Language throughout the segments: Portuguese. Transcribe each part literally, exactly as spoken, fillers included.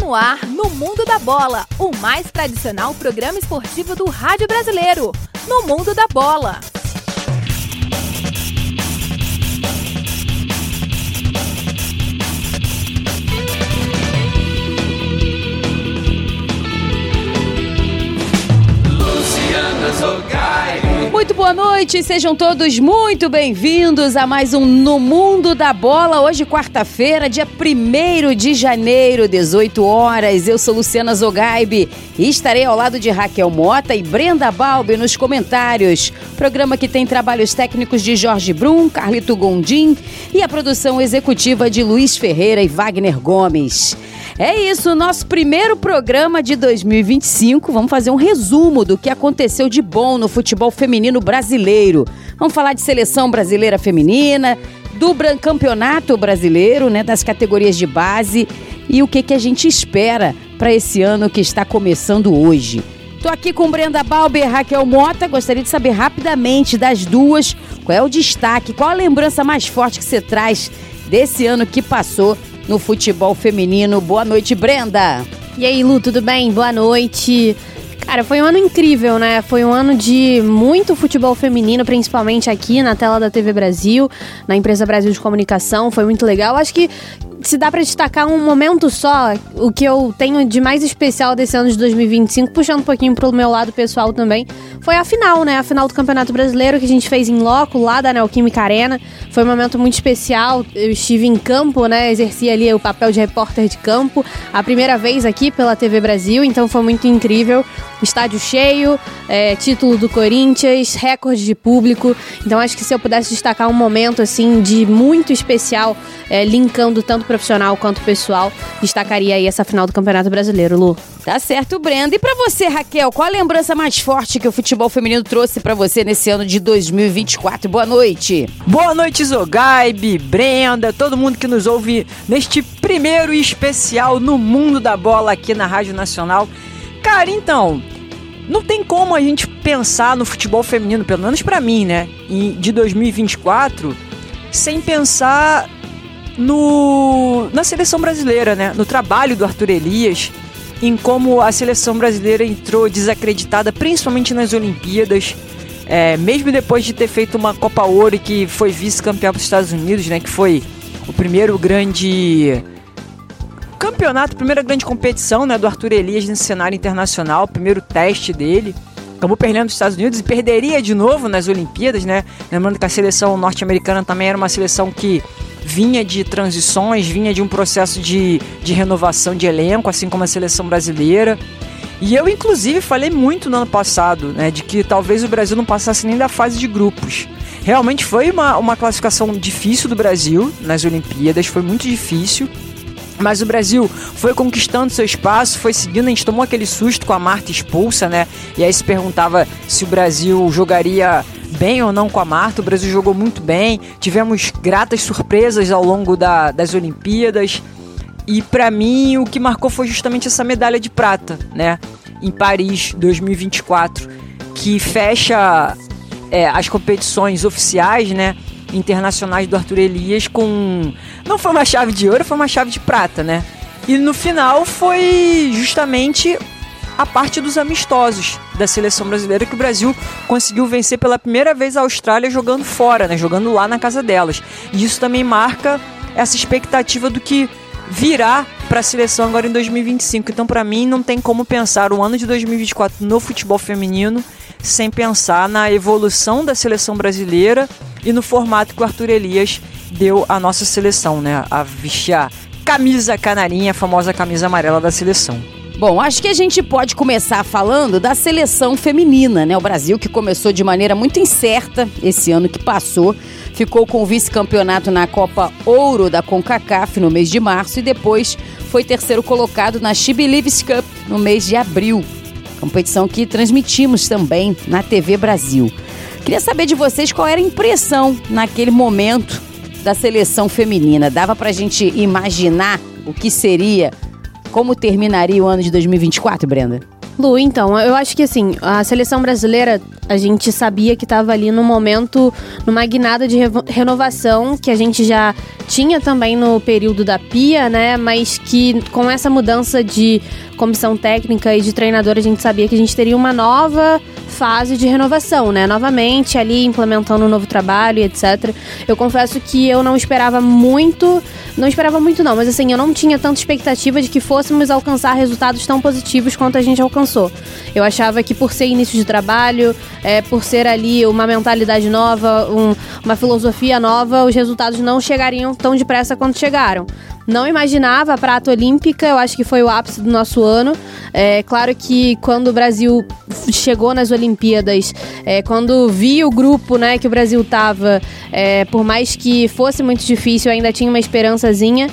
no ar, no Mundo da Bola, o mais tradicional programa esportivo do rádio brasileiro. No Mundo da Bola. Muito boa noite, sejam todos muito bem-vindos a mais um No Mundo da Bola. Hoje, quarta-feira, dia primeiro de janeiro, dezoito horas. Eu sou Luciana Zogaibe e estarei ao lado de Raquel Mota e Brenda Balbi nos comentários. Programa que tem trabalhos técnicos de Jorge Brum, Carlito Gondim e a produção executiva de Luiz Ferreira e Wagner Gomes. É isso, nosso primeiro programa de dois mil e vinte e cinco. Vamos fazer um resumo do que aconteceu de bom no futebol feminino brasileiro. Vamos falar de seleção brasileira feminina, do campeonato brasileiro, né, das categorias de base e o que, que a gente espera para esse ano que está começando hoje. Estou aqui com Brenda Balbi e Raquel Mota. Gostaria de saber rapidamente das duas qual é o destaque, qual a lembrança mais forte que você traz desse ano que passou no futebol feminino. Boa noite, Brenda. E aí, Lu, tudo bem? Boa noite. Cara, foi um ano incrível, né? Foi um ano de muito futebol feminino, principalmente aqui na tela da T V Brasil, na Empresa Brasil de Comunicação. Foi muito legal. Acho que se dá pra destacar um momento só, o que eu tenho de mais especial desse ano de dois mil e vinte e cinco, puxando um pouquinho pro meu lado pessoal também, foi a final, né? A final do Campeonato Brasileiro que a gente fez em loco, lá da Neoquímica Arena. Foi um momento muito especial. Eu estive em campo, né? Exerci ali o papel de repórter de campo, a primeira vez aqui pela T V Brasil, então foi muito incrível. Estádio cheio, é, título do Corinthians, recorde de público. Então acho que se eu pudesse destacar um momento assim de muito especial, é, linkando tanto profissional quanto pessoal, destacaria aí essa final do Campeonato Brasileiro, Lu. Tá certo, Brenda. E pra você, Raquel, qual a lembrança mais forte que o futebol feminino trouxe pra você nesse ano de dois mil e vinte e quatro? Boa noite. Boa noite, Zogaibe, Brenda, todo mundo que nos ouve neste primeiro especial no Mundo da Bola aqui na Rádio Nacional. Cara, então, não tem como a gente pensar no futebol feminino, pelo menos pra mim, né, de dois mil e vinte e quatro, sem pensar no, na seleção brasileira, né, no trabalho do Arthur Elias, em como a seleção brasileira entrou desacreditada, principalmente nas Olimpíadas, é, mesmo depois de ter feito uma Copa Ouro e que foi vice-campeão para os Estados Unidos, né, que foi o primeiro grande campeonato, primeira grande competição, né, do Arthur Elias nesse cenário internacional, primeiro teste dele. Acabou perdendo os Estados Unidos e perderia de novo nas Olimpíadas, né? Lembrando que a seleção norte-americana também era uma seleção que vinha de transições, vinha de um processo de, de renovação de elenco, assim como a seleção brasileira. E eu, inclusive, falei muito no ano passado, né, de que talvez o Brasil não passasse nem da fase de grupos. Realmente foi uma, uma classificação difícil do Brasil nas Olimpíadas, foi muito difícil. Mas o Brasil foi conquistando seu espaço, foi seguindo, a gente tomou aquele susto com a Marta expulsa, né? E aí se perguntava se o Brasil jogaria bem ou não com a Marta. O Brasil jogou muito bem, tivemos gratas surpresas ao longo da, das Olimpíadas. E pra mim o que marcou foi justamente essa medalha de prata, né? Em Paris dois mil e vinte e quatro, que fecha é, as competições oficiais, né, internacionais do Arthur Elias com... Não foi uma chave de ouro, foi uma chave de prata, né? E no final foi justamente a parte dos amistosos da seleção brasileira que o Brasil conseguiu vencer pela primeira vez a Austrália jogando fora, né? Jogando lá na casa delas. E isso também marca essa expectativa do que virá para a seleção agora em dois mil e vinte e cinco. Então, para mim, não tem como pensar o ano de dois mil e vinte e quatro no futebol feminino sem pensar na evolução da seleção brasileira e no formato que o Arthur Elias deu à nossa seleção, né? A vestir a camisa canarinha, a famosa camisa amarela da seleção. Bom, acho que a gente pode começar falando da seleção feminina, né? O Brasil, que começou de maneira muito incerta esse ano que passou, ficou com o vice-campeonato na Copa Ouro da CONCACAF no mês de março e depois foi terceiro colocado na She Believes Cup no mês de abril, competição que transmitimos também na T V Brasil. Queria saber de vocês qual era a impressão naquele momento da seleção feminina. Dava pra gente imaginar o que seria, como terminaria o ano de dois mil e vinte e quatro, Brenda? Lu, então, eu acho que assim, a seleção brasileira, a gente sabia que estava ali num momento, numa guinada de revo- renovação, que a gente já tinha também no período da Pia, né, mas que com essa mudança de comissão técnica e de treinador, a gente sabia que a gente teria uma nova fase de renovação, né, novamente ali implementando um novo trabalho e etcétera. Eu confesso que eu não esperava muito, não esperava muito não, mas assim, eu não tinha tanta expectativa de que fôssemos alcançar resultados tão positivos quanto a gente alcançou. Eu achava que por ser início de trabalho, é, por ser ali uma mentalidade nova, um, uma filosofia nova, os resultados não chegariam tão depressa quanto chegaram. Não imaginava a prata olímpica, eu acho que foi o ápice do nosso ano. É claro que quando o Brasil chegou nas Olimpíadas, é, quando vi o grupo, né, que o Brasil tava, é, por mais que fosse muito difícil, eu ainda tinha uma esperançazinha,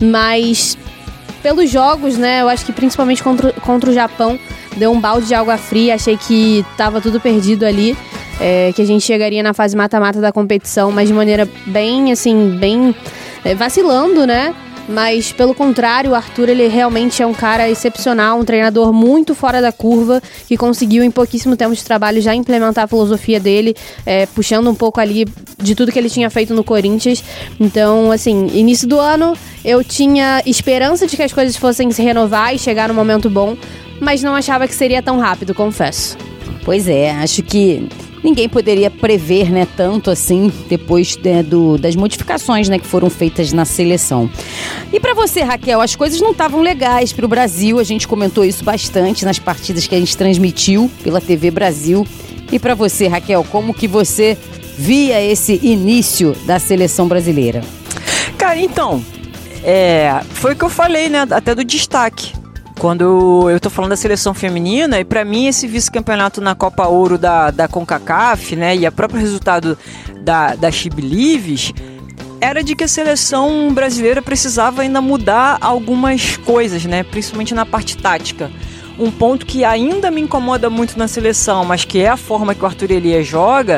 mas pelos jogos, né, eu acho que principalmente contra, contra o Japão, deu um balde de água fria, achei que tava tudo perdido ali. É, que a gente chegaria na fase mata-mata da competição, mas de maneira bem, assim, bem é, vacilando, né? Mas, pelo contrário, o Arthur, ele realmente é um cara excepcional, um treinador muito fora da curva, que conseguiu, em pouquíssimo tempo de trabalho, já implementar a filosofia dele, é, puxando um pouco ali de tudo que ele tinha feito no Corinthians. Então, assim, início do ano, eu tinha esperança de que as coisas fossem se renovar e chegar num momento bom, mas não achava que seria tão rápido, confesso. Pois é, acho que ninguém poderia prever, né, tanto assim, depois, né, do, das modificações, né, que foram feitas na seleção. E para você, Raquel, as coisas não estavam legais para o Brasil, a gente comentou isso bastante nas partidas que a gente transmitiu pela T V Brasil. E para você, Raquel, como que você via esse início da seleção brasileira? Cara, então, é, foi o que eu falei, né, até do destaque. Quando eu tô falando da seleção feminina, e pra mim esse vice-campeonato na Copa Ouro da, da CONCACAF, né, e o próprio resultado da, da She Believes, era de que a seleção brasileira precisava ainda mudar algumas coisas, né, principalmente na parte tática. Um ponto que ainda me incomoda muito na seleção, mas que é a forma que o Arthur Elias joga,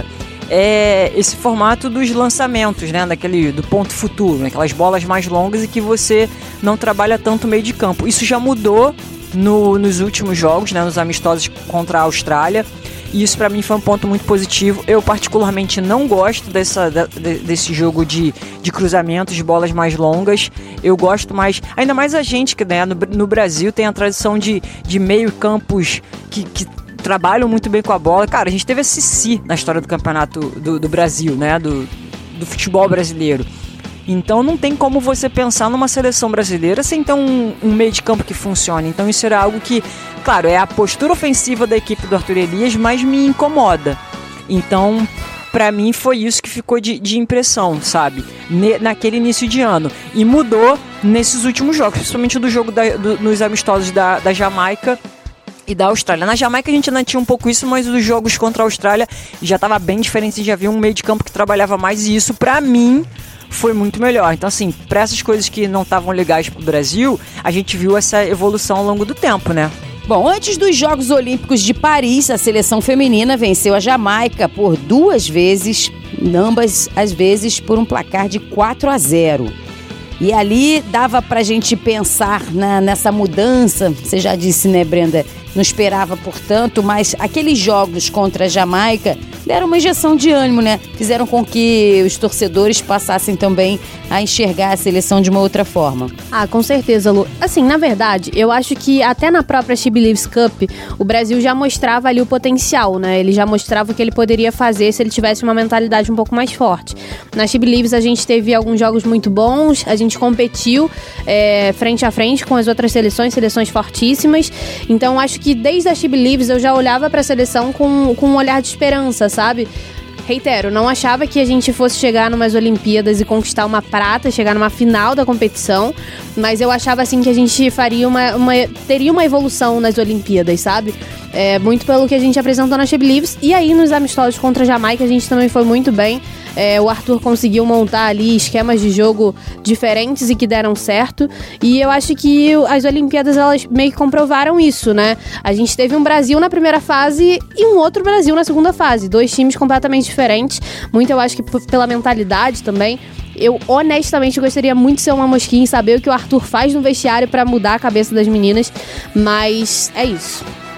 é esse formato dos lançamentos, né, daquele, do ponto futuro, né, aquelas bolas mais longas e que você não trabalha tanto meio de campo. Isso já mudou no, nos últimos jogos, né, nos amistosos contra a Austrália, e isso pra mim foi um ponto muito positivo. Eu particularmente não gosto dessa, de, desse jogo de, de cruzamentos, de bolas mais longas. Eu gosto mais, ainda mais a gente que, né, no, no Brasil tem a tradição de, de meio campos que, que trabalham muito bem com a bola. Cara, a gente teve a Cici na história do campeonato do, do Brasil, né? Do, do futebol brasileiro. Então não tem como você pensar numa seleção brasileira sem ter um, um meio de campo que funcione. Então isso era algo que, claro, é a postura ofensiva da equipe do Arthur Elias, mas me incomoda. Então, pra mim foi isso que ficou de, de impressão, sabe? Ne, naquele início de ano. E mudou nesses últimos jogos, principalmente do jogo da, do, nos amistosos da, da Jamaica e da Austrália. Na Jamaica a gente ainda tinha um pouco isso, mas os jogos contra a Austrália já estava bem diferente, já havia um meio de campo que trabalhava mais, e isso pra mim foi muito melhor. Então assim, pra essas coisas que não estavam legais pro Brasil, a gente viu essa evolução ao longo do tempo, né? Bom, antes dos Jogos Olímpicos de Paris, a seleção feminina venceu a Jamaica por duas vezes, ambas as vezes por um placar de quatro a zero. E ali dava pra gente pensar na, nessa mudança, você já disse, né, Brenda? Não esperava, portanto, mas aqueles jogos contra a Jamaica deram uma injeção de ânimo, né? Fizeram com que os torcedores passassem também a enxergar a seleção de uma outra forma. Ah, com certeza, Lu. Assim, na verdade, eu acho que até na própria She Believes Cup, o Brasil já mostrava ali o potencial, né? Ele já mostrava o que ele poderia fazer se ele tivesse uma mentalidade um pouco mais forte. Na She Believes a gente teve alguns jogos muito bons, a gente competiu é, frente a frente com as outras seleções, seleções fortíssimas. Então, acho que desde a She Believes eu já olhava para a seleção com, com um olhar de esperança, sabe? Reitero, não achava que a gente fosse chegar numas Olimpíadas e conquistar uma prata, chegar numa final da competição, mas eu achava assim que a gente faria uma, uma teria uma evolução nas Olimpíadas, sabe? É, muito pelo que a gente apresentou na She Believes, e aí nos amistosos contra a Jamaica a gente também foi muito bem. É, o Arthur conseguiu montar ali esquemas de jogo diferentes e que deram certo, e eu acho que as Olimpíadas elas meio que comprovaram isso, né? A gente teve um Brasil na primeira fase e um outro Brasil na segunda fase, dois times completamente diferentes, muito eu acho que p- pela mentalidade também. Eu honestamente gostaria muito de ser uma mosquinha e saber o que o Arthur faz no vestiário pra mudar a cabeça das meninas, mas é isso.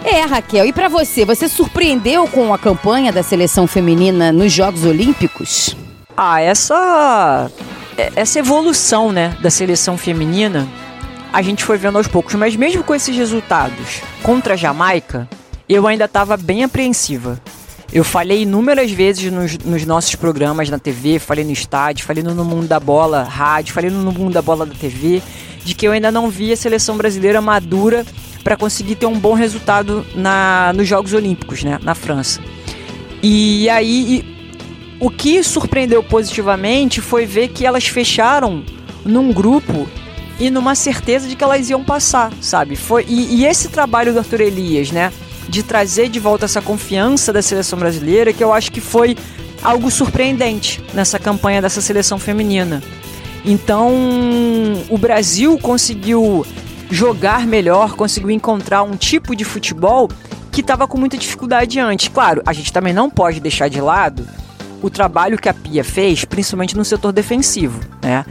É, Raquel, e pra você, você surpreendeu com a campanha da seleção feminina nos Jogos Olímpicos? Ah, essa, essa evolução, né, da seleção feminina, a gente foi vendo aos poucos. Mas mesmo com esses resultados contra a Jamaica, eu ainda estava bem apreensiva. Eu falei inúmeras vezes nos, nos nossos programas na T V, falei no estádio, falei no, no Mundo da Bola rádio, falei no, no Mundo da Bola da T V, de que eu ainda não via a seleção brasileira madura para conseguir ter um bom resultado na, nos Jogos Olímpicos, né, na França. E aí, e, o que surpreendeu positivamente foi ver que elas fecharam num grupo e numa certeza de que elas iam passar, sabe? Foi, e, e esse trabalho do Arthur Elias, né, de trazer de volta essa confiança da seleção brasileira, que eu acho que foi algo surpreendente nessa campanha dessa seleção feminina. Então, o Brasil conseguiu jogar melhor, conseguiu encontrar um tipo de futebol que estava com muita dificuldade antes. Claro, a gente também não pode deixar de lado o trabalho que a Pia fez, principalmente no setor defensivo, né?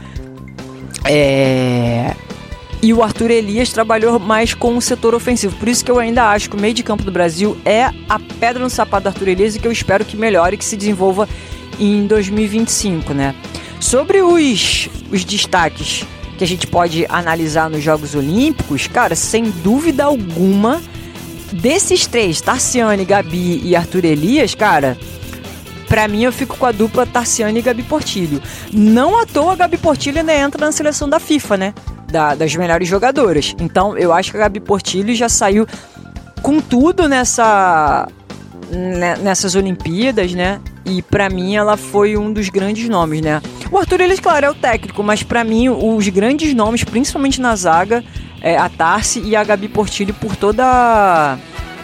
É... E o Arthur Elias trabalhou mais com o setor ofensivo. Por isso que eu ainda acho que o meio de campo do Brasil é a pedra no sapato do Arthur Elias e que eu espero que melhore e que se desenvolva em dois mil e vinte e cinco, né? Sobre os, os destaques que a gente pode analisar nos Jogos Olímpicos, cara, sem dúvida alguma, desses três, Tarciane, Gabi e Arthur Elias, cara, pra mim eu fico com a dupla Tarciane e Gabi Portillo. Não à toa a Gabi Portillo ainda entra na seleção da FIFA, né? Da, das melhores jogadoras. Então eu acho que a Gabi Portillo já saiu com tudo nessa, né, nessas Olimpíadas, né? E pra mim ela foi um dos grandes nomes, né? O Arthur Elias, claro, é o técnico, mas pra mim os grandes nomes, principalmente na zaga, é a Tarci e a Gabi Portillo, por toda a,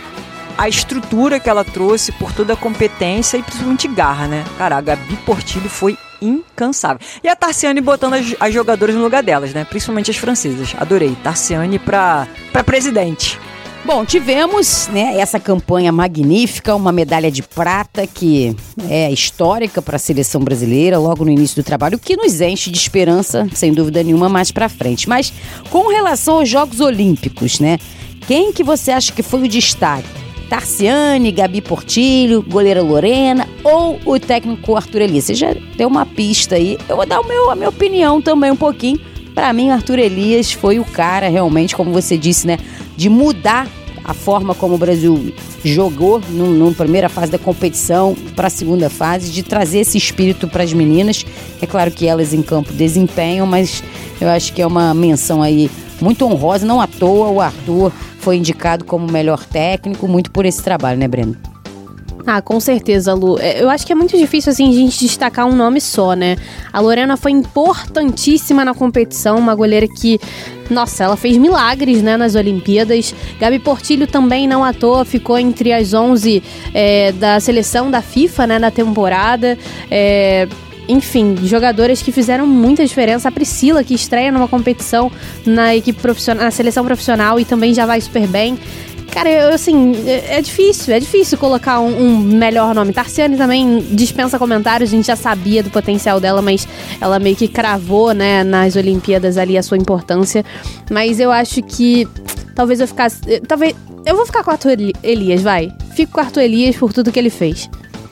a estrutura que ela trouxe, por toda a competência e principalmente garra, né? Cara, a Gabi Portillo foi incansável. E a Tarciane botando as, as jogadoras no lugar delas, né? Principalmente as francesas. Adorei. Tarciane pra, pra presidente. Bom, tivemos, né, essa campanha magnífica, uma medalha de prata que é histórica para a seleção brasileira logo no início do trabalho, o que nos enche de esperança, sem dúvida nenhuma, mais para frente. Mas com relação aos Jogos Olímpicos, né? Quem que você acha que foi o destaque? Tarciane, Gabi Portillo, goleira Lorena ou o técnico Arthur Elias? Você já deu uma pista aí. Eu vou dar o meu, a minha opinião também um pouquinho. Para mim, Arthur Elias foi o cara realmente, como você disse, né, de mudar a forma como o Brasil jogou na primeira fase da competição para a segunda fase, de trazer esse espírito para as meninas. É claro que elas em campo desempenham, mas eu acho que é uma menção aí muito honrosa. Não à toa o Arthur foi indicado como melhor técnico, muito por esse trabalho, né, Breno? Ah, com certeza, Lu. Eu acho que é muito difícil, assim, a gente destacar um nome só, né? A Lorena foi importantíssima na competição, uma goleira que, nossa, ela fez milagres, né, nas Olimpíadas. Gabi Portillo também, não à toa, ficou entre as onze é, da seleção da FIFA, né, na temporada. É... Enfim, jogadoras que fizeram muita diferença. A Priscila, que estreia numa competição na equipe profissional, na seleção profissional e também já vai super bem. Cara, eu, assim, é difícil, é difícil colocar um, um melhor nome. Tarciane também dispensa comentários, a gente já sabia do potencial dela, mas ela meio que cravou, né, nas Olimpíadas ali a sua importância. Mas eu acho que talvez eu ficasse... Talvez, eu vou ficar com o Arthur Elias, vai. Fico com o Arthur Elias por tudo que ele fez.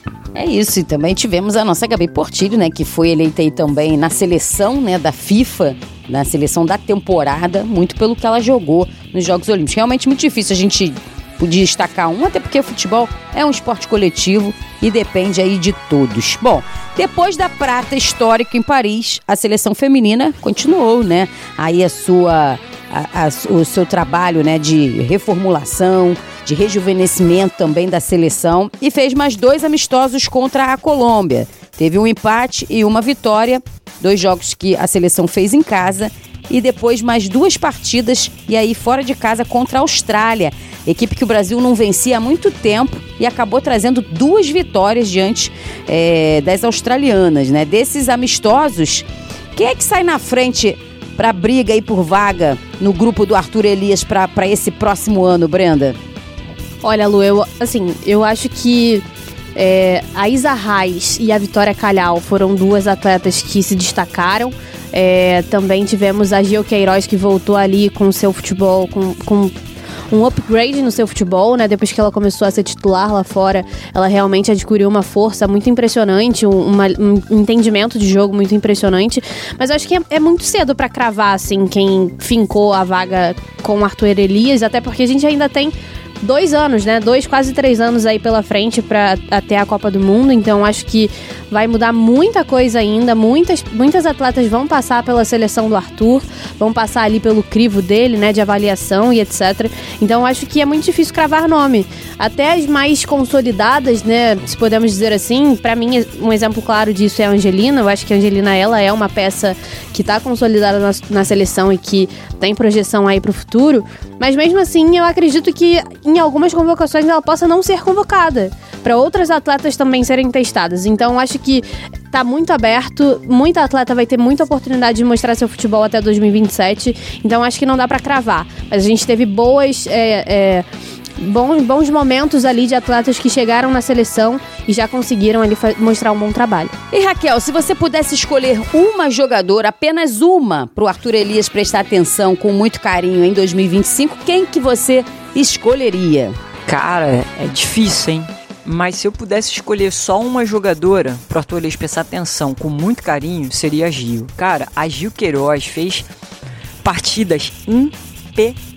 É isso, e também tivemos a nossa Gabi Portillo, né, que foi eleita aí também na seleção, né, da FIFA, na seleção da temporada, muito pelo que ela jogou nos Jogos Olímpicos. Realmente muito difícil a gente destacar um, até porque o futebol é um esporte coletivo e depende aí de todos. Bom, depois da prata histórica em Paris, a seleção feminina continuou, né, aí a sua... A, a, o seu trabalho, né, de reformulação, de rejuvenescimento também da seleção, e fez mais dois amistosos contra a Colômbia. Teve um empate e uma vitória, dois jogos que a seleção fez em casa, e depois mais duas partidas, e aí fora de casa contra a Austrália, equipe que o Brasil não vencia há muito tempo e acabou trazendo duas vitórias diante é, das australianas, né? Desses amistosos, quem é que sai na frente para a briga aí por vaga no grupo do Arthur Elias para esse próximo ano, Brenda? Olha, Lu, eu, assim, eu acho que é, a Isa Reis e a Vitória Calhau foram duas atletas que se destacaram. É, também tivemos a Gio Queiroz, que voltou ali com o seu futebol, com, com um upgrade no seu futebol, né? Depois que ela começou a ser titular lá fora, ela realmente adquiriu uma força muito impressionante, um, uma, um entendimento de jogo muito impressionante. Mas eu acho que é, é muito cedo pra cravar, assim, quem fincou a vaga com o Arthur Elias, até porque a gente ainda tem dois anos, né? Dois, quase três anos aí pela frente para até a Copa do Mundo. Então, acho que vai mudar muita coisa ainda. Muitas, muitas atletas vão passar pela seleção do Arthur, vão passar ali pelo crivo dele, né? De avaliação e etcétera. Então, acho que é muito difícil cravar nome. Até as mais consolidadas, né? Se podemos dizer assim, para mim, um exemplo claro disso é a Angelina. Eu acho que a Angelina, ela é uma peça que está consolidada na, na seleção e que tem projeção aí para o futuro. Mas mesmo assim, eu acredito que em algumas convocações ela possa não ser convocada, para outras atletas também serem testadas. Então, acho que tá muito aberto, muita atleta vai ter muita oportunidade de mostrar seu futebol até dois mil e vinte e sete, então acho que não dá para cravar. Mas a gente teve boas... É, é, Bons, bons momentos ali de atletas que chegaram na seleção e já conseguiram ali mostrar um bom trabalho. E Raquel, se você pudesse escolher uma jogadora, apenas uma, pro Arthur Elias prestar atenção com muito carinho em dois mil e vinte e cinco, quem que você escolheria? Cara, é difícil, hein? Mas se eu pudesse escolher só uma jogadora pro Arthur Elias prestar atenção com muito carinho, seria a Gil. Cara, a Gil Queiroz fez partidas impecáveis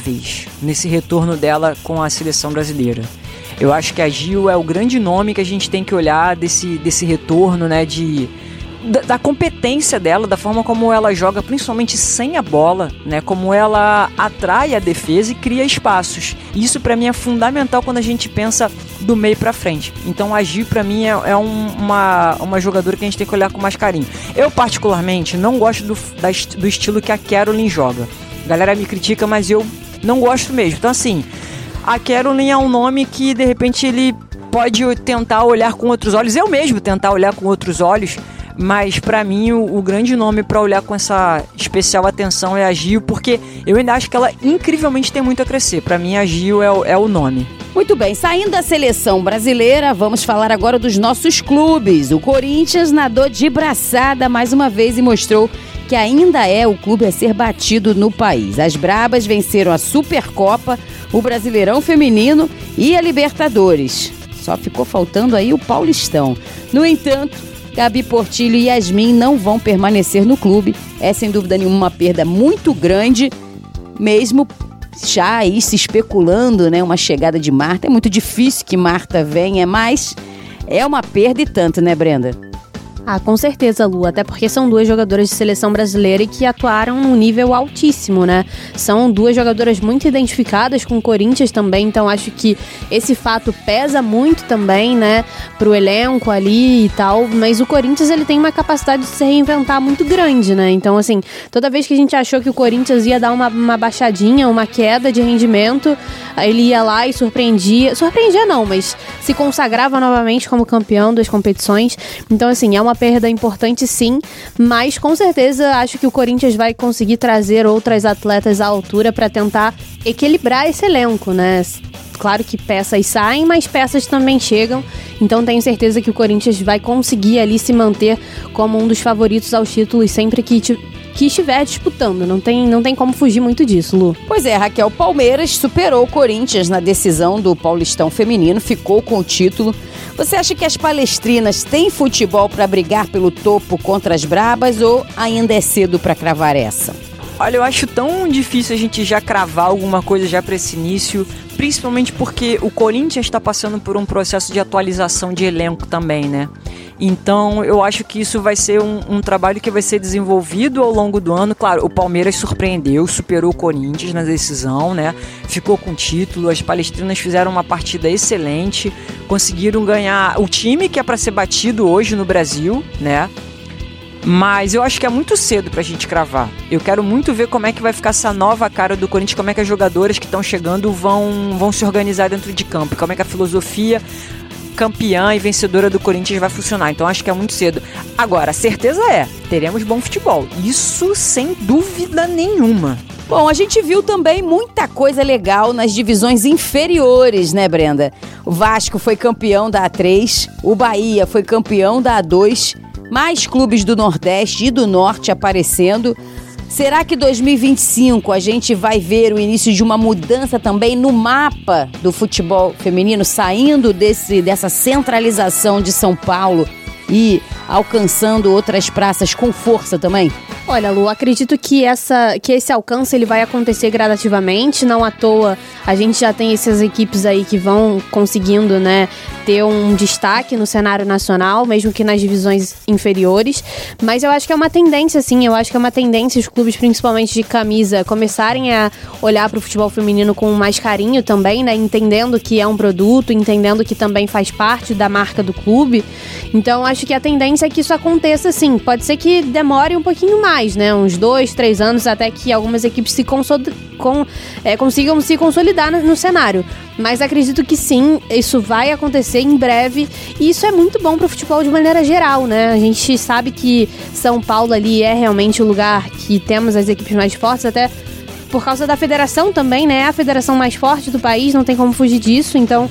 nesse retorno dela com a seleção brasileira. Eu acho que a Gil é o grande nome que a gente tem que olhar desse, desse retorno, né, de, da, da competência dela, da forma como ela joga, principalmente sem a bola, né, como ela atrai a defesa e cria espaços. Isso pra mim é fundamental quando a gente pensa do meio pra frente. Então a Gil pra mim é, é um, uma, uma jogadora que a gente tem que olhar com mais carinho. Eu particularmente não gosto do, da, do estilo que a Caroline joga. A galera me critica, mas eu não gosto mesmo. Então, assim, a Caroline é um nome que, de repente, ele pode tentar olhar com outros olhos. Eu mesmo tentar olhar com outros olhos. Mas, pra mim, o, o grande nome pra olhar com essa especial atenção é a Gil. Porque eu ainda acho que ela, incrivelmente, tem muito a crescer. Pra mim, a Gil é o, é o nome. Muito bem, saindo da seleção brasileira, vamos falar agora dos nossos clubes. O Corinthians nadou de braçada mais uma vez e mostrou que ainda é o clube a ser batido no país. As Brabas venceram a Supercopa, o Brasileirão Feminino e a Libertadores. Só ficou faltando aí o Paulistão. No entanto, Gabi Portillo e Yasmin não vão permanecer no clube. É sem dúvida nenhuma uma perda muito grande, mesmo já aí se especulando, né, uma chegada de Marta. É muito difícil que Marta venha, mas é uma perda e tanto, né, Brenda? Ah, com certeza, Lu, até porque são duas jogadoras de seleção brasileira e que atuaram num nível altíssimo, né? São duas jogadoras muito identificadas com o Corinthians também, então acho que esse fato pesa muito também, né, pro elenco ali e tal, mas o Corinthians, ele tem uma capacidade de se reinventar muito grande, né? Então, assim, toda vez que a gente achou que o Corinthians ia dar uma, uma baixadinha, uma queda de rendimento, ele ia lá e surpreendia, surpreendia não, mas se consagrava novamente como campeão das competições, então, assim, é uma perda importante sim, mas com certeza acho que o Corinthians vai conseguir trazer outras atletas à altura para tentar equilibrar esse elenco, né? Claro que peças saem, mas peças também chegam, então tenho certeza que o Corinthians vai conseguir ali se manter como um dos favoritos aos títulos sempre que, que estiver disputando, não tem, não tem como fugir muito disso, Lu. Pois é, Raquel, Palmeiras superou o Corinthians na decisão do Paulistão Feminino, ficou com o título. Você acha que as palestrinas têm futebol para brigar pelo topo contra as Brabas ou ainda é cedo para cravar essa? Olha, eu acho tão difícil a gente já cravar alguma coisa já para esse início, principalmente porque o Corinthians está passando por um processo de atualização de elenco também, né? Então, eu acho que isso vai ser um, um trabalho que vai ser desenvolvido ao longo do ano. Claro, o Palmeiras surpreendeu, superou o Corinthians na decisão, né? Ficou com o título, as palestrinas fizeram uma partida excelente, conseguiram ganhar o time que é para ser batido hoje no Brasil, né? Mas eu acho que é muito cedo pra gente cravar. Eu quero muito ver como é que vai ficar essa nova cara do Corinthians, como é que as jogadoras que estão chegando vão, vão se organizar dentro de campo, como é que a filosofia campeã e vencedora do Corinthians vai funcionar. Então acho que é muito cedo. Agora, a certeza é, teremos bom futebol. Isso sem dúvida nenhuma. Bom, a gente viu também muita coisa legal nas divisões inferiores, né, Brenda? O Vasco foi campeão da A três, o Bahia foi campeão da A dois, mais clubes do Nordeste e do Norte aparecendo. Será que dois mil e vinte e cinco a gente vai ver o início de uma mudança também no mapa do futebol feminino, saindo desse, dessa centralização de São Paulo e alcançando outras praças com força também? Olha, Lu, acredito que, essa, que esse alcance ele vai acontecer gradativamente, não à toa a gente já tem essas equipes aí que vão conseguindo, né, ter um destaque no cenário nacional, mesmo que nas divisões inferiores, mas eu acho que é uma tendência, sim, eu acho que é uma tendência os clubes, principalmente de camisa, começarem a olhar para o futebol feminino com mais carinho também, né, entendendo que é um produto, entendendo que também faz parte da marca do clube, então acho que a tendência é que isso aconteça, sim, pode ser que demore um pouquinho mais, né, uns dois, três anos, até que algumas equipes se consol- com, é, consigam se consolidar no, no cenário, mas acredito que sim, isso vai acontecer em breve, e isso é muito bom para o futebol de maneira geral, né, a gente sabe que São Paulo ali é realmente o lugar que temos as equipes mais fortes, até por causa da federação também, né, é a federação mais forte do país, não tem como fugir disso, então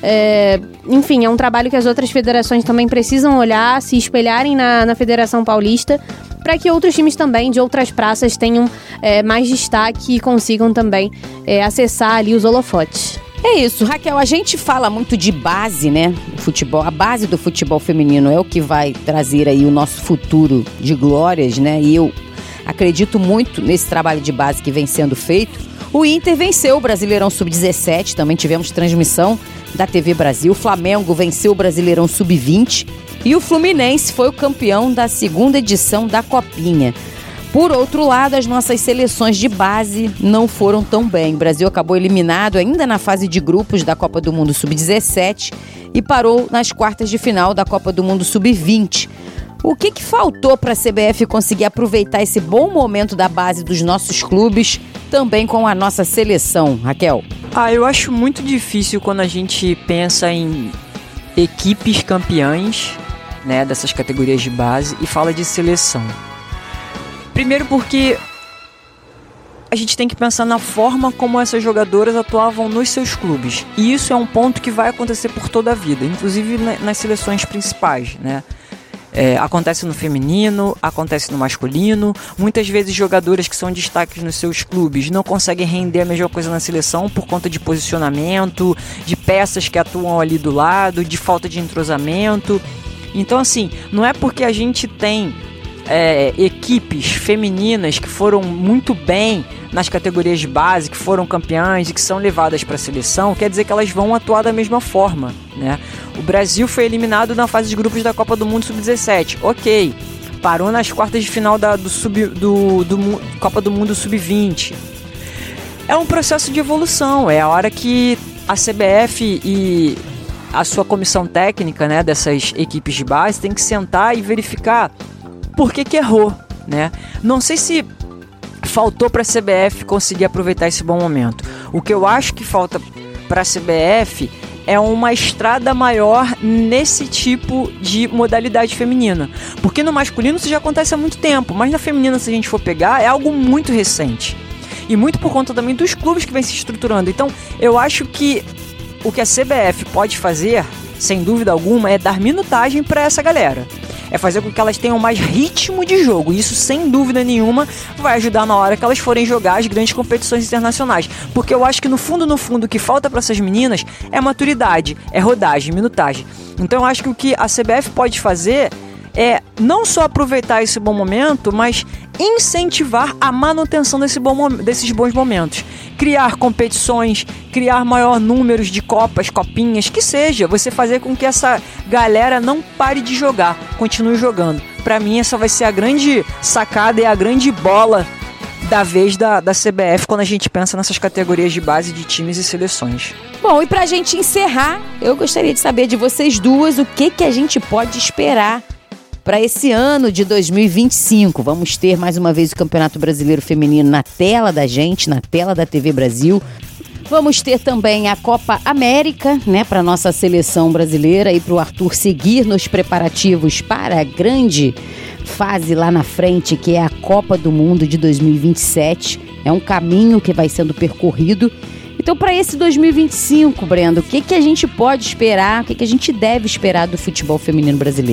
É, enfim, é um trabalho que as outras federações também precisam olhar, se espelharem na, na Federação Paulista, para que outros times também de outras praças tenham é, mais destaque e consigam também é, acessar ali os holofotes. É isso, Raquel, a gente fala muito de base, né, futebol, a base do futebol feminino é o que vai trazer aí o nosso futuro de glórias, né, e eu acredito muito nesse trabalho de base que vem sendo feito. O Inter venceu o Brasileirão sub dezessete, também tivemos transmissão da T V Brasil. O Flamengo venceu o Brasileirão sub vinte e o Fluminense foi o campeão da segunda edição da Copinha. Por outro lado, as nossas seleções de base não foram tão bem. O Brasil acabou eliminado ainda na fase de grupos da Copa do Mundo sub dezessete e parou nas quartas de final da Copa do Mundo sub vinte. O que, que faltou para a C B F conseguir aproveitar esse bom momento da base dos nossos clubes, também com a nossa seleção, Raquel? Ah, eu acho muito difícil quando a gente pensa em equipes campeãs, né, dessas categorias de base e fala de seleção. Primeiro porque a gente tem que pensar na forma como essas jogadoras atuavam nos seus clubes. E isso é um ponto que vai acontecer por toda a vida, inclusive nas seleções principais, né? É, acontece no feminino, acontece no masculino. Muitas vezes jogadoras que são destaques nos seus clubes não conseguem render a mesma coisa na seleção por conta de posicionamento, de peças que atuam ali do lado, de falta de entrosamento. Então assim, não é porque a gente tem é, equipes femininas que foram muito bem nas categorias de base, que foram campeãs e que são levadas para a seleção, quer dizer que elas vão atuar da mesma forma, né? O Brasil foi eliminado na fase de grupos da Copa do Mundo sub dezessete, ok, parou nas quartas de final da do sub, do, do Copa do Mundo sub vinte. É um processo de evolução, é a hora que a C B F e a sua comissão técnica, né, dessas equipes de base tem que sentar e verificar por que que errou, né? Não sei se faltou para a C B F conseguir aproveitar esse bom momento. O que eu acho que falta para a C B F é uma estrada maior nesse tipo de modalidade feminina. Porque no masculino isso já acontece há muito tempo, mas na feminina, se a gente for pegar, é algo muito recente. E muito por conta também dos clubes que vem se estruturando. Então, eu acho que o que a C B F pode fazer, sem dúvida alguma, é dar minutagem para essa galera. É fazer com que elas tenham mais ritmo de jogo. Isso, sem dúvida nenhuma, vai ajudar na hora que elas forem jogar as grandes competições internacionais. Porque eu acho que no fundo, no fundo, o que falta para essas meninas é maturidade, é rodagem, minutagem. Então eu acho que o que a C B F pode fazer é não só aproveitar esse bom momento, mas incentivar a manutenção desse bom, desses bons momentos. Criar competições, criar maior número de copas, copinhas, que seja. Você fazer com que essa galera não pare de jogar, continue jogando. Pra mim essa vai ser a grande sacada e a grande bola da vez da, da C B F quando a gente pensa nessas categorias de base de times e seleções. Bom, e pra gente encerrar, eu gostaria de saber de vocês duas o que, que a gente pode esperar para esse ano de dois mil e vinte e cinco. Vamos ter mais uma vez o Campeonato Brasileiro Feminino na tela da gente, na tela da T V Brasil. Vamos ter também a Copa América, né, para nossa seleção brasileira e para o Arthur seguir nos preparativos para a grande fase lá na frente, que é a Copa do Mundo de dois mil e vinte e sete. É um caminho que vai sendo percorrido. Então, para esse dois mil e vinte e cinco, Brenda, o que, que a gente pode esperar, o que, que a gente deve esperar do futebol feminino brasileiro?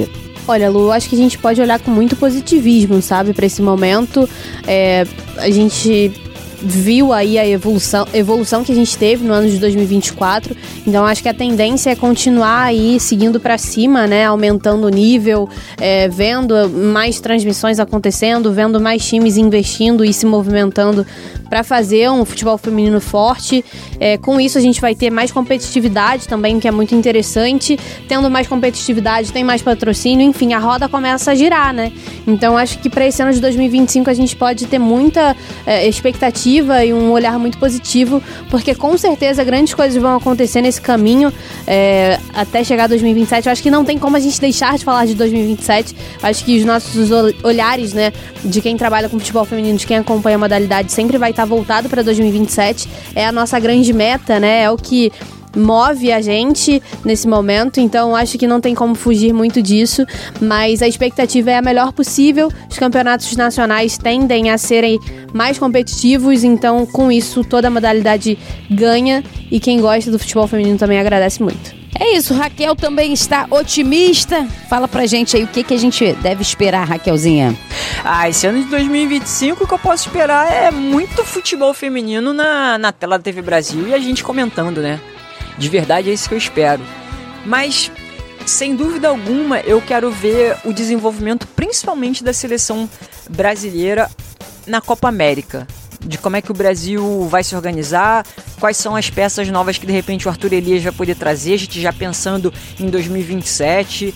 Olha, Lu, acho que a gente pode olhar com muito positivismo, sabe, para esse momento. É, a gente viu aí a evolução, evolução que a gente teve no ano de dois mil e vinte e quatro, então acho que a tendência é continuar aí seguindo para cima, né, aumentando o nível, é, vendo mais transmissões acontecendo, vendo mais times investindo e se movimentando para fazer um futebol feminino forte. É, com isso a gente vai ter mais competitividade também, que é muito interessante. Tendo mais competitividade, tem mais patrocínio, enfim, a roda começa a girar, né? Então acho que para esse ano de dois mil e vinte e cinco a gente pode ter muita é, expectativa e um olhar muito positivo, porque com certeza grandes coisas vão acontecer nesse caminho é, até chegar a dois mil e vinte e sete. Eu acho que não tem como a gente deixar de falar de dois mil e vinte e sete. Acho que os nossos olhares, né, de quem trabalha com futebol feminino, de quem acompanha a modalidade, sempre vai estar voltado para dois mil e vinte e sete. É a nossa grande meta, né? É o que move a gente nesse momento, então acho que não tem como fugir muito disso, mas a expectativa é a melhor possível. Os campeonatos nacionais tendem a serem mais competitivos, então com isso toda a modalidade ganha e quem gosta do futebol feminino também agradece muito. É isso, Raquel também está otimista. Fala pra gente aí o que, que a gente deve esperar, Raquelzinha. Ah, esse ano de dois mil e vinte e cinco o que eu posso esperar é muito futebol feminino na, na tela da T V Brasil e a gente comentando, né? De verdade é isso que eu espero. Mas, sem dúvida alguma, eu quero ver o desenvolvimento principalmente da seleção brasileira na Copa América. De como é que o Brasil vai se organizar, quais são as peças novas que de repente o Arthur Elias vai poder trazer, a gente já pensando em dois mil e vinte e sete.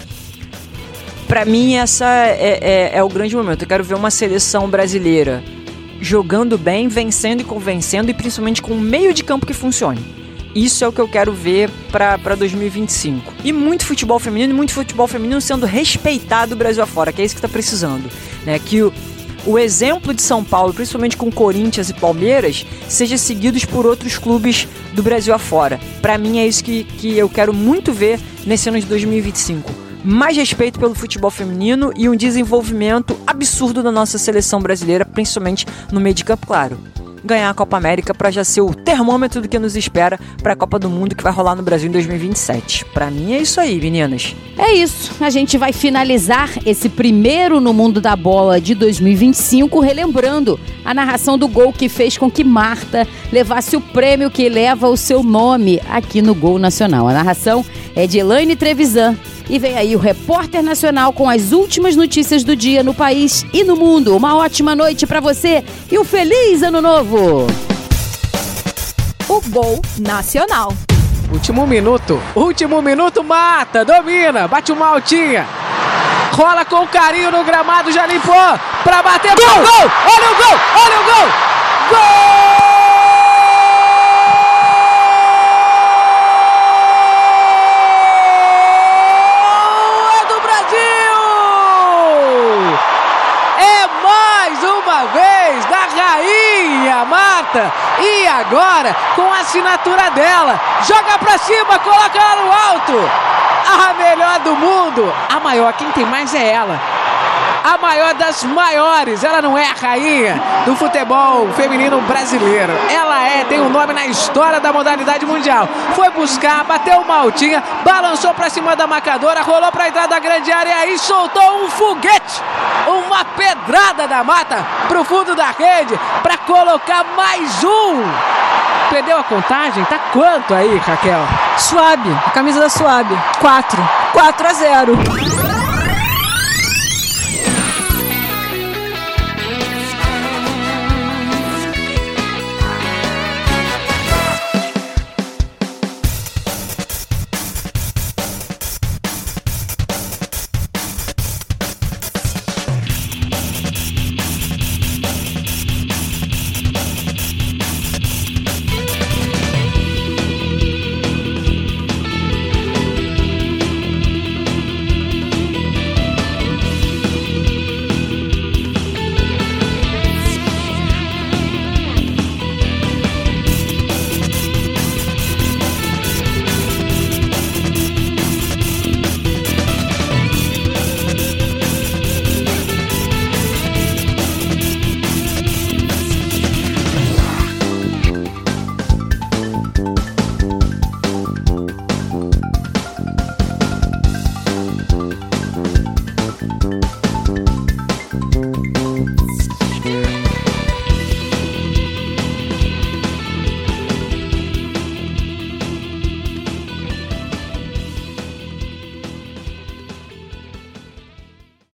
Pra mim, essa é, é, é o grande momento. Eu quero ver uma seleção brasileira jogando bem, vencendo e convencendo, e principalmente com um meio de campo que funcione. Isso é o que eu quero ver para dois mil e vinte e cinco. E muito futebol feminino, e muito futebol feminino sendo respeitado do Brasil afora, que é isso que está precisando. Né? Que o, o exemplo de São Paulo, principalmente com Corinthians e Palmeiras, seja seguidos por outros clubes do Brasil afora. Para mim é isso que, que eu quero muito ver nesse ano de dois mil e vinte e cinco. Mais respeito pelo futebol feminino e um desenvolvimento absurdo da nossa seleção brasileira, principalmente no meio de campo, claro. Ganhar a Copa América para já ser o termômetro do que nos espera para a Copa do Mundo que vai rolar no Brasil em dois mil e vinte e sete. Para mim é isso aí, meninas. É isso. A gente vai finalizar esse primeiro No Mundo da Bola de dois mil e vinte e cinco relembrando a narração do gol que fez com que Marta levasse o prêmio que leva o seu nome aqui no Gol Nacional. A narração é de Elaine Trevisan. E vem aí o Repórter Nacional com as últimas notícias do dia no país e no mundo. Uma ótima noite pra você e um feliz ano novo! O Gol Nacional. Último minuto, último minuto, Mata, domina, bate uma altinha. Rola com carinho no gramado, já limpou, pra bater, gol! Gol! Olha o gol, olha o gol! Gol! Mata, e agora com a assinatura dela, joga pra cima, coloca ela no alto, a melhor do mundo, a maior, quem tem mais é ela, a maior das maiores, ela não é a rainha do futebol feminino brasileiro, ela é, tem um nome na história da modalidade mundial, foi buscar, bateu uma altinha, balançou pra cima da marcadora, rolou pra entrada da grande área e aí soltou um foguete, uma pedrada da Mata pro fundo da rede pra colocar mais um. Perdeu a contagem? Tá quanto aí, Raquel? Suabe, a camisa da Suabe, quatro, quatro a zero.